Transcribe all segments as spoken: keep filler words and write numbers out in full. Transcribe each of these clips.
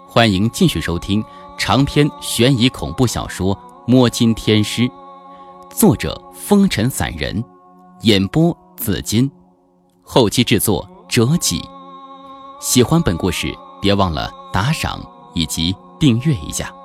欢迎继续收听长篇悬疑恐怖小说《摸金天师》，作者风尘散人，演播紫金，后期制作折戟。喜欢本故事别忘了打赏以及订阅一下。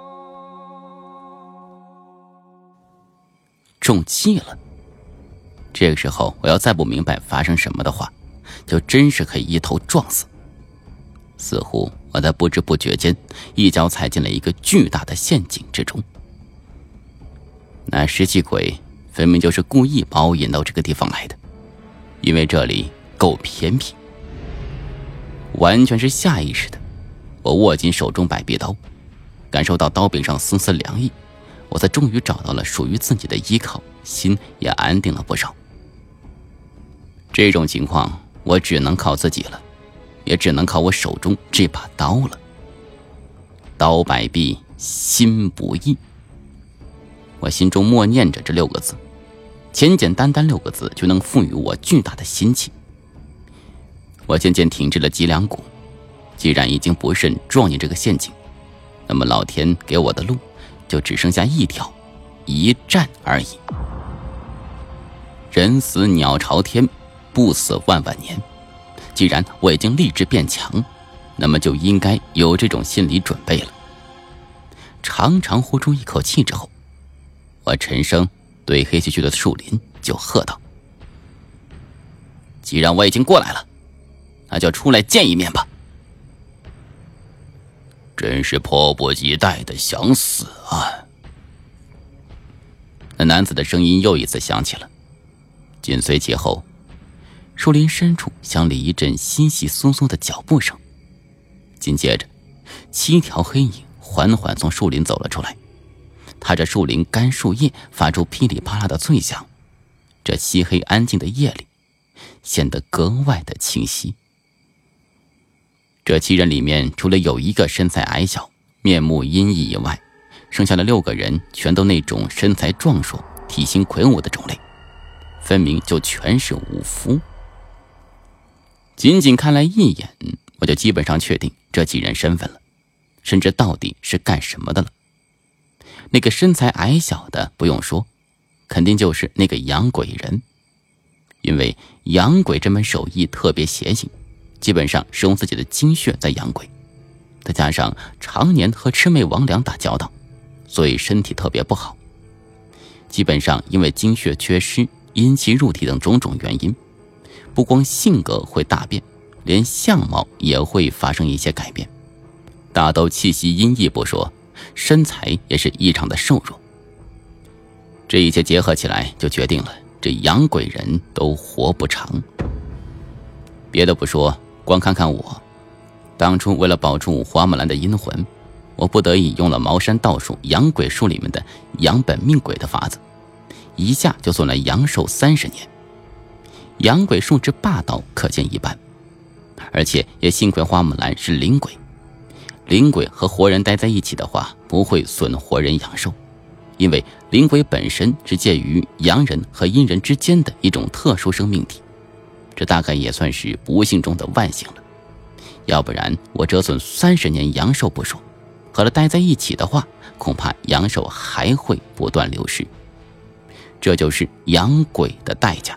中气了，这个时候我要再不明白发生什么的话，就真是可以一头撞死。似乎我在不知不觉间一脚踩进了一个巨大的陷阱之中。那石气鬼分明就是故意把我引到这个地方来的，因为这里够偏僻。完全是下意识的，我握紧手中百臂刀，感受到刀柄上丝丝凉意，我才终于找到了属于自己的依靠，心也安定了不少。这种情况我只能靠自己了，也只能靠我手中这把刀了。刀百臂，心不易。我心中默念着这六个字，简简单单六个字就能赋予我巨大的心气。我渐渐挺直了脊梁骨，既然已经不慎撞进这个陷阱，那么老天给我的路就只剩下一条，一战而已。人死鸟朝天，不死万万年。既然我已经立志变强，那么就应该有这种心理准备了。长长呼出一口气之后，我沉声对黑黢黢的树林就喝道：既然我已经过来了，那就出来见一面吧。真是迫不及待的想死啊！那男子的声音又一次响起了，紧随其后，树林深处响起一阵窸窸窣窣的脚步声，紧接着七条黑影缓缓从树林走了出来，踏着树林干树叶发出噼里啪啦的脆响，这漆黑安静的夜里显得格外的清晰。这七人里面除了有一个身材矮小面目阴翳以外，剩下的六个人全都那种身材壮硕体型魁梧的种类，分明就全是武夫。仅仅看来一眼，我就基本上确定这几人身份了，甚至到底是干什么的了。那个身材矮小的不用说，肯定就是那个养鬼人，因为养鬼这门手艺特别邪性，基本上是用自己的精血在养鬼，再加上常年和魑魅魍魉打交道，所以身体特别不好。基本上因为精血缺失、阴气入体等种种原因，不光性格会大变，连相貌也会发生一些改变，大都气息阴翳不说，身材也是异常的瘦弱。这一切结合起来，就决定了这养鬼人都活不长。别的不说，光看看我，当初为了保住花木兰的阴魂，我不得已用了茅山道术养鬼术里面的养本命鬼的法子，一下就算了阳寿三十年。养鬼术之霸道可见一斑，而且也幸亏花木兰是灵鬼，灵鬼和活人待在一起的话，不会损活人阳寿，因为灵鬼本身是介于阳人和阴人之间的一种特殊生命体，这大概也算是不幸中的万幸了。要不然我折损三十年阳寿不说，和他待在一起的话，恐怕阳寿还会不断流失。这就是养鬼的代价。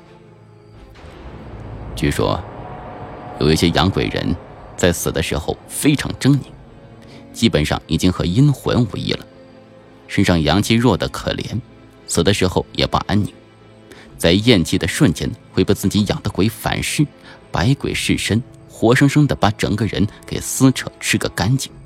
据说有一些养鬼人在死的时候非常狰狞，基本上已经和阴魂无异了，身上阳气弱得可怜，死的时候也不安宁，在咽气的瞬间会被自己养的鬼反噬，百鬼噬身，活生生的把整个人给撕扯吃个干净。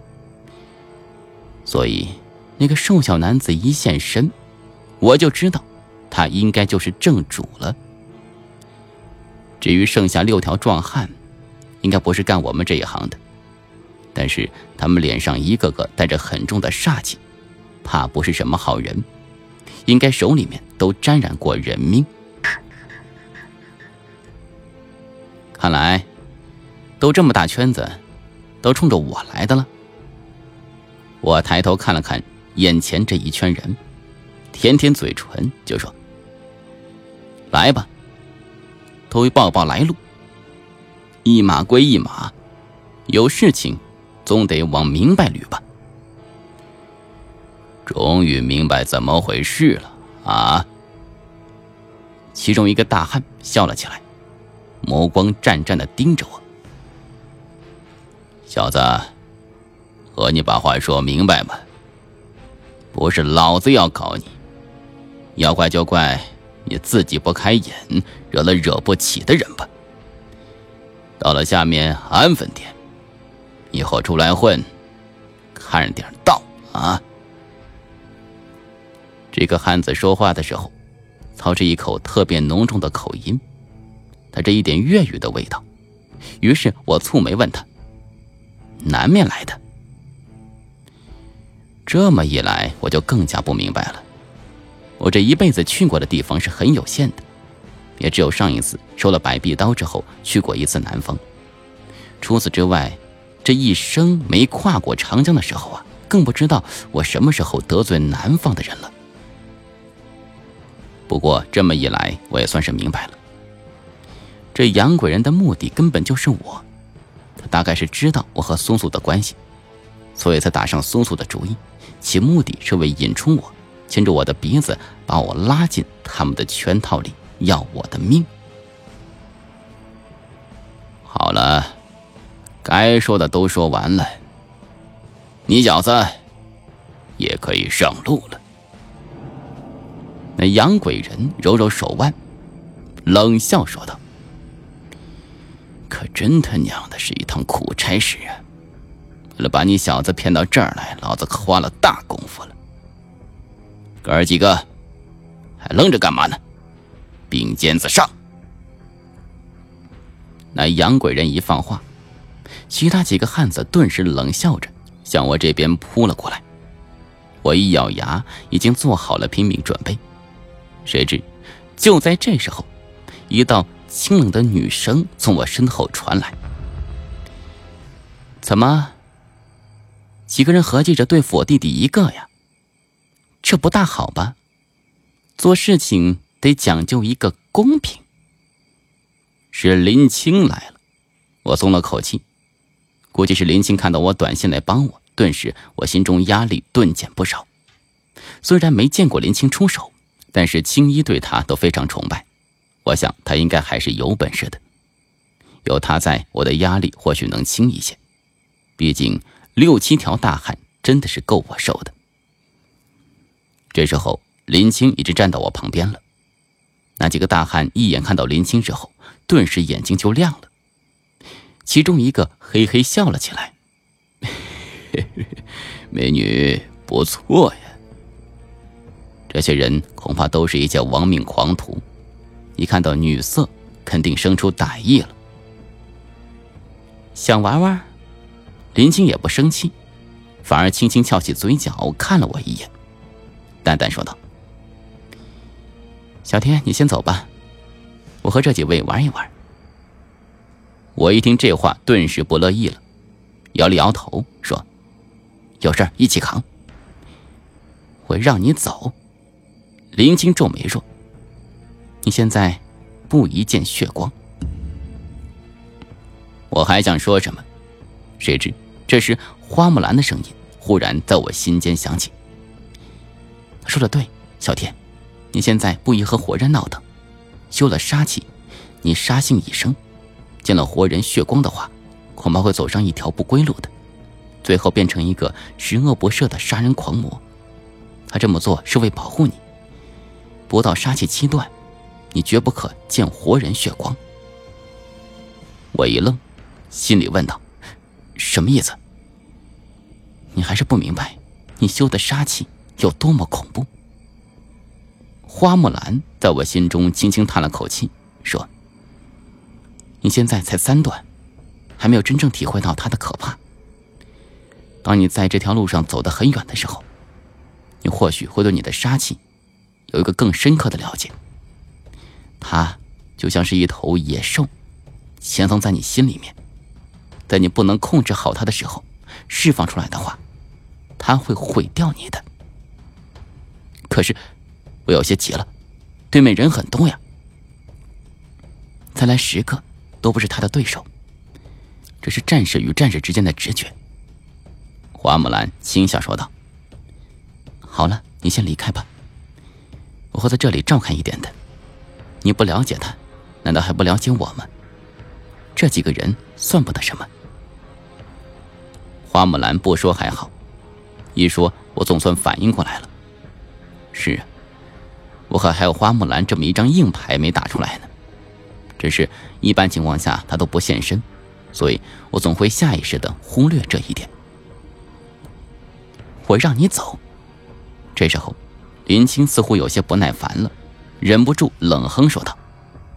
所以那个瘦小男子一现身，我就知道他应该就是正主了。至于剩下六条壮汉，应该不是干我们这一行的，但是他们脸上一个个带着很重的煞气，怕不是什么好人，应该手里面都沾染过人命。看来都这么大圈子，都冲着我来的了。我抬头看了看眼前这一圈人，舔舔嘴唇就说：来吧，都报报来路，一码归一码，有事情总得往明白捋吧。终于明白怎么回事了啊！其中一个大汉笑了起来，目光战战地盯着我。小子，和你把话说明白吧，不是老子要搞你，要怪就怪你自己不开眼，惹了惹不起的人吧。到了下面安分点，以后出来混，看点道啊！这个汉子说话的时候，操着一口特别浓重的口音，带着一点粤语的味道。于是我蹙眉问他：“南面来的？”这么一来，我就更加不明白了。我这一辈子去过的地方是很有限的，也只有上一次收了百臂刀之后去过一次南方。除此之外，这一生没跨过长江的时候啊，更不知道我什么时候得罪南方的人了。不过这么一来，我也算是明白了，这洋鬼人的目的根本就是我。他大概是知道我和松鼠的关系，所以才打上松鼠的主意，其目的是为引出我，牵着我的鼻子把我拉进他们的圈套里，要我的命。好了，该说的都说完了，你小子也可以上路了。那洋鬼人揉揉手腕，冷笑说道：“可真他娘的是一趟苦差事啊！为了把你小子骗到这儿来，老子可花了大功夫了。哥儿几个还愣着干嘛呢？并肩子上！”那洋鬼人一放话，其他几个汉子顿时冷笑着向我这边扑了过来。我一咬牙，已经做好了拼命准备。谁知就在这时候，一道清冷的女声从我身后传来：“怎么，几个人合计着对付我弟弟一个呀？这不大好吧？做事情得讲究一个公平。”是林青来了，我松了口气，估计是林青看到我短信来帮我，顿时我心中压力顿减不少。虽然没见过林青出手，但是青衣对他都非常崇拜，我想他应该还是有本事的。有他在，我的压力或许能轻一些，毕竟六七条大汉真的是够我受的。这时候林青已经站到我旁边了，那几个大汉一眼看到林青之后，顿时眼睛就亮了，其中一个嘿嘿笑了起来：“美女不错呀。”这些人恐怕都是一些亡命狂徒，一看到女色肯定生出歹意了。想玩玩？林青也不生气，反而轻轻翘起嘴角看了我一眼，淡淡说道：“小天，你先走吧，我和这几位玩一玩。”我一听这话，顿时不乐意了，摇了摇头说：“有事一起扛。”我让你走。林青皱眉说：“你现在不一见血光。”我还想说什么，谁知这时花木兰的声音忽然在我心间响起：“他说的对，小天，你现在不宜和活人闹腾，修了杀气，你杀性已生，见了活人血光的话，恐怕会走上一条不归路的，最后变成一个十恶不赦的杀人狂魔。他这么做是为保护你，不到杀气期断，你绝不可见活人血光。”我一愣，心里问道：“什么意思？”你还是不明白你修的杀气有多么恐怖。花木兰在我心中轻轻叹了口气，说：“你现在才三段，还没有真正体会到它的可怕。当你在这条路上走得很远的时候，你或许会对你的杀气有一个更深刻的了解。它就像是一头野兽，潜藏在你心里面，在你不能控制好它的时候，释放出来的话，它会毁掉你的。可是我有些急了，对面人很多呀，再来十个都不是他的对手。这是战士与战士之间的直觉， 花木兰轻笑说道：好了，你先离开吧，我会在这里照看一点的。你不了解他，难道还不了解我吗？这几个人算不得什么。花木兰不说还好，一说我总算反应过来了。是啊，我可还有花木兰这么一张硬牌没打出来呢。只是一般情况下他都不现身，所以我总会下意识地忽略这一点。我让你走。这时候林青似乎有些不耐烦了，忍不住冷哼说道：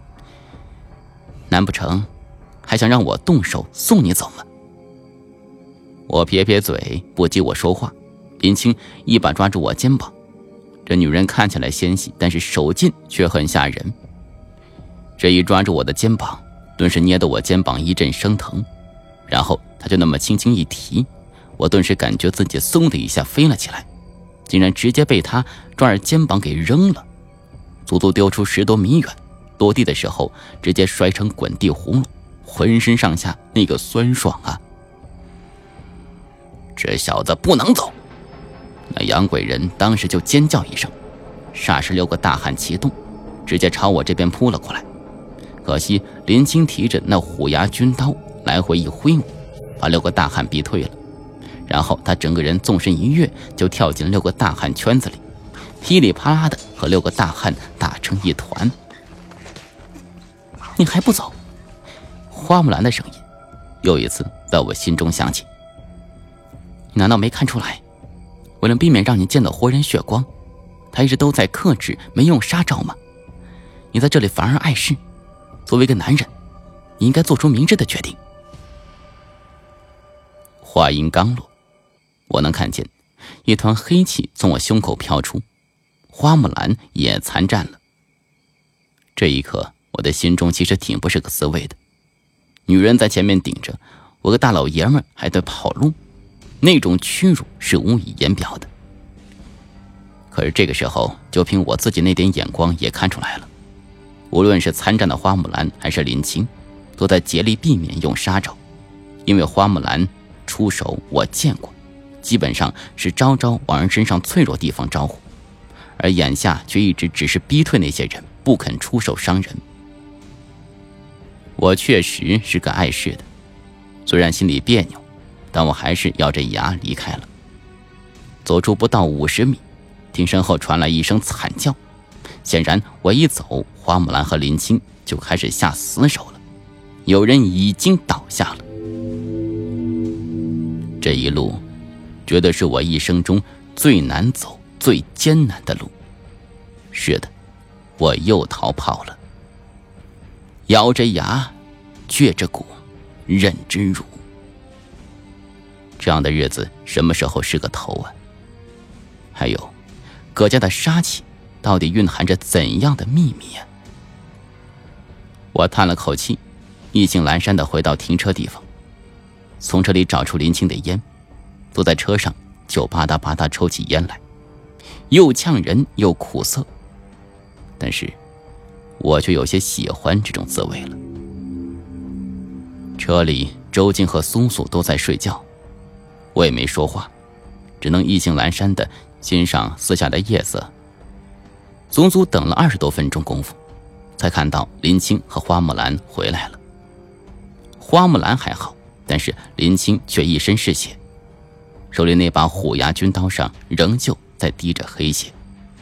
难不成还想让我动手送你走吗？我撇撇嘴，不及我说话，林青一把抓住我肩膀。这女人看起来纤细，但是手劲却很吓人。这一抓住我的肩膀，顿时捏得我肩膀一阵生疼，然后她就那么轻轻一提，我顿时感觉自己嗖的一下飞了起来，竟然直接被她抓着肩膀给扔了，足足丢出十多米远，落地的时候直接摔成滚地葫芦，浑身上下那个酸爽啊！这小子不能走！那洋鬼人当时就尖叫一声，霎时六个大汉齐动，直接朝我这边扑了过来。可惜林青提着那虎牙军刀来回一挥舞，把六个大汉逼退了。然后他整个人纵身一跃，就跳进了六个大汉圈子里，噼里啪啦的和六个大汉打成一团。你还不走？花木兰的声音又一次在我心中响起。你难道没看出来，为了避免让你见到活人血光，他一直都在克制，没用杀招吗？你在这里反而碍事，作为一个男人，你应该做出明智的决定。话音刚落，我能看见一团黑气从我胸口飘出，花木兰也参战了。这一刻我的心中其实挺不是个滋味的，女人在前面顶着，我个大老爷们还得跑路，那种屈辱是无以言表的。可是这个时候就凭我自己那点眼光也看出来了，无论是参战的花木兰还是林青，都在竭力避免用杀招，因为花木兰出手我见过，基本上是招招往人身上脆弱地方招呼，而眼下却一直只是逼退那些人，不肯出手伤人。我确实是个碍事的，虽然心里别扭，但我还是咬着牙离开了。走出不到五十米，听身后传来一声惨叫，显然我一走，花木兰和林青就开始下死手了，有人已经倒下了。这一路绝对是我一生中最难走最艰难的路。是的，我又逃跑了，咬着牙撅着骨忍之辱。这样的日子什么时候是个头啊？还有葛家的杀气到底蕴含着怎样的秘密啊？我叹了口气，意兴阑珊地回到停车地方，从车里找出林青的烟，坐在车上就吧嗒吧嗒抽起烟来，又呛人又苦涩，但是我却有些喜欢这种滋味了。车里周静和苏苏都在睡觉，我也没说话，只能意兴阑珊地欣赏四下的夜色。足足等了二十多分钟功夫，才看到林青和花木兰回来了。花木兰还好，但是林青却一身是血，手里那把虎牙军刀上仍旧在滴着黑血。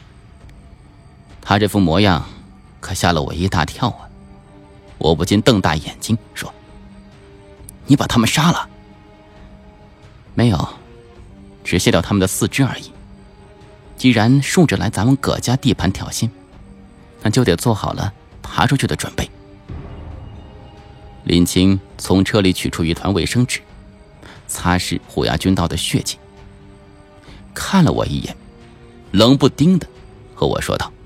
他这副模样可吓了我一大跳啊！我不禁瞪大眼睛说：你把他们杀了？没有，只卸掉他们的四肢而已。既然竖着来咱们葛家地盘挑衅，那就得做好了爬出去的准备。林青从车里取出一团卫生纸，擦拭虎牙军刀的血迹，看了我一眼，冷不丁的和我说道：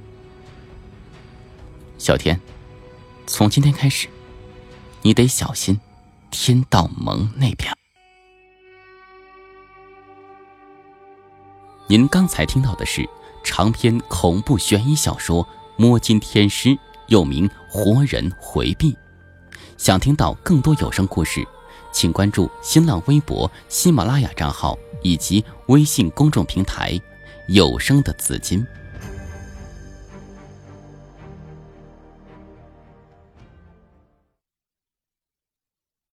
小天，从今天开始，你得小心天道盟那边。您刚才听到的是长篇恐怖悬疑小说《摸金天师》，又名《活人回避》。想听到更多有声故事， 请关注新浪微博、喜马拉雅账号以及微信公众平台有声的紫金。